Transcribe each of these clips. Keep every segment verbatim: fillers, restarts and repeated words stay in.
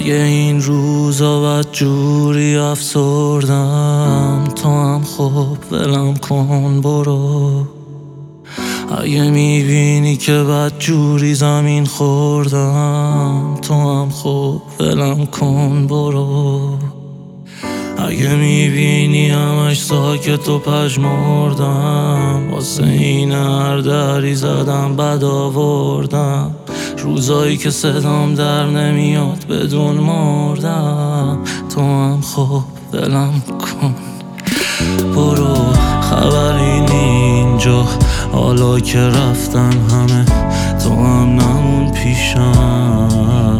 اگه این روزا بد جوری افسردم، تو هم خب ولم کن برو. اگه میبینی که بد جوری زمین خوردم، تو هم خب ولم کن برو. اگه میبینی همش ساکت و پژمردم، واسه این هر دری زدم بد آوردم. روزایی که صدام در نمیاد بدون مردم، تو هم خب ولم کن برو. خبری اینجا حالا که رفتن همه، تو هم نمون پیشم.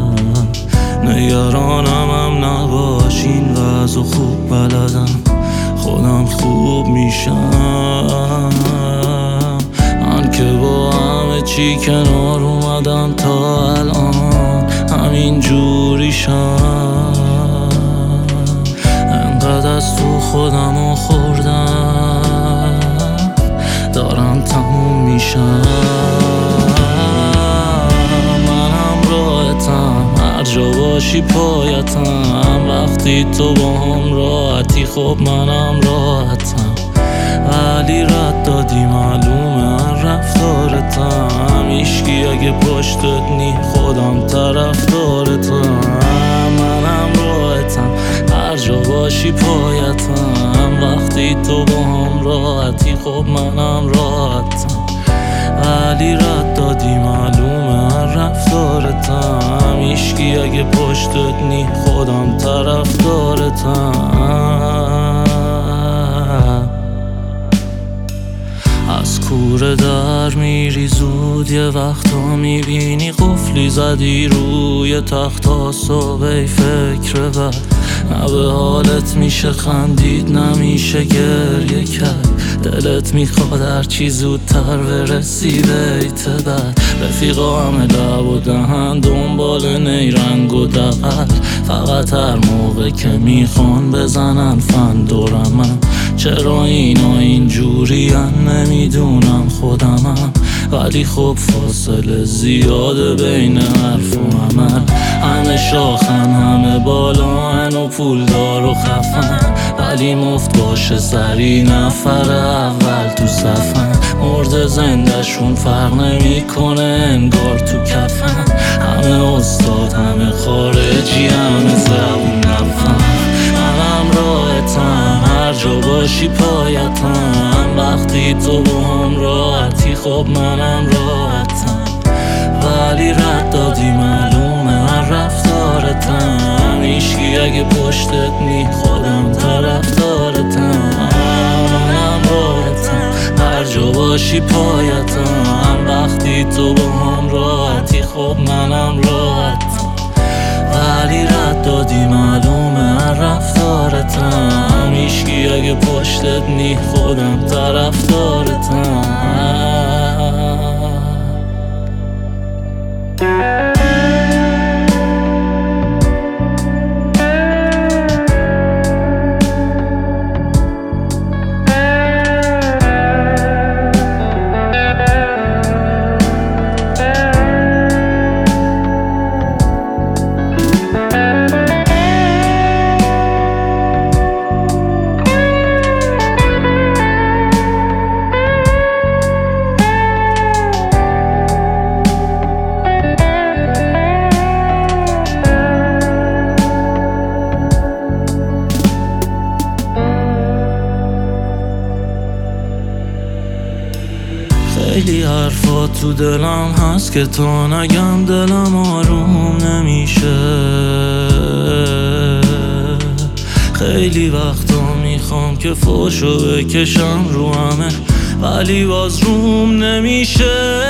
نگرانم هم نباش، این وضع خوب بلدم، خودم خوب میشم. من که با همه چی کنار اومدم تا الان همین جوریشم. انقدر از تو خودمو خوردم، دارم تموم میشم. منم راحتم، هر جا باشی پایتم. وقتی تو با هم راحتی خب منم راحتم. ولی رد دادی معلومه هر رفتارتم. هیچکی اگه پشتت نی خودم طرفدارتم. منم راحتم، هر جا باشی پایتم. وقتی تو با هم راحتی خب منم راحتم. ولی رد دادی معلومه هر رفتارتم. هیچکی اگه پشتت نی خودم طرفدارتم. از کوره در میری زود، یه وقتا میبینی قفلی زدی روی تخت تا صبح. فکر بد نه به حالت میشه خندید، نمیشه گریه کرد. دلت میخواد هرچی زودتر برسی بیت بد. رفیقا همه لب و دهن دنبال نیرنگ و دقل، فقط هر موقع که میخوان بزنن فن دورمم. چرا اینا اینجوری نمیدونم خودمم. ولی خب فاصله زیاده بین حرف و عمل. همه شاخن همه بالان و پولدار و خفن، ولی مفت باشه سری نفر اول تو صفن. مرد زندهشون فرق نمیکنه انگار تو کفن. همه استاد همه خارجی همه زبون نفهم. منم راحتم، هر جا باشی پایتم. وقتی تو با هم راحتی خب منم راحتم. ولی رد دادی معلومه هر رفتارتم. هیچکی اگه پشتت نی خودم طرفدارتم. منم راحتم، هر جا باشی پایتم. وقتی تو با هم راحتی خب منم راحتم. ولی رد دادی معلومه هر رفتارتم. هیچکی اگه پشتت نی خودم طرفدارتم. خیلی حرفا تو دلم هست که تا نگم دلم آروم نمیشه. خیلی وقتا میخوام که فوشو بکشم رو همه، ولی باز روم نمیشه.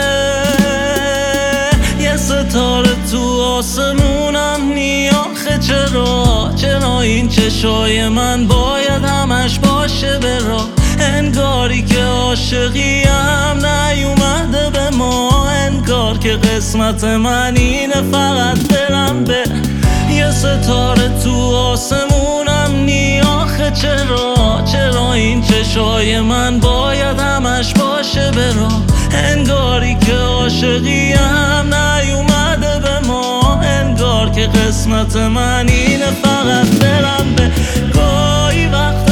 یه ستاره تو آسمونم نی آخه چرا؟ چرا این چشای من باید همش باشه برا؟ انگاری که عاشقیم نیومده به ما. انگار که قسمت من اینه فقط برم به یه ستاره تو آسمونم نی آخه چرا؟ چرا این چشای من باید همش باشه برا؟ انگاری که عاشقیم نیومده به ما. انگار که که قسمت من اینه فقط برم به گاهی وقت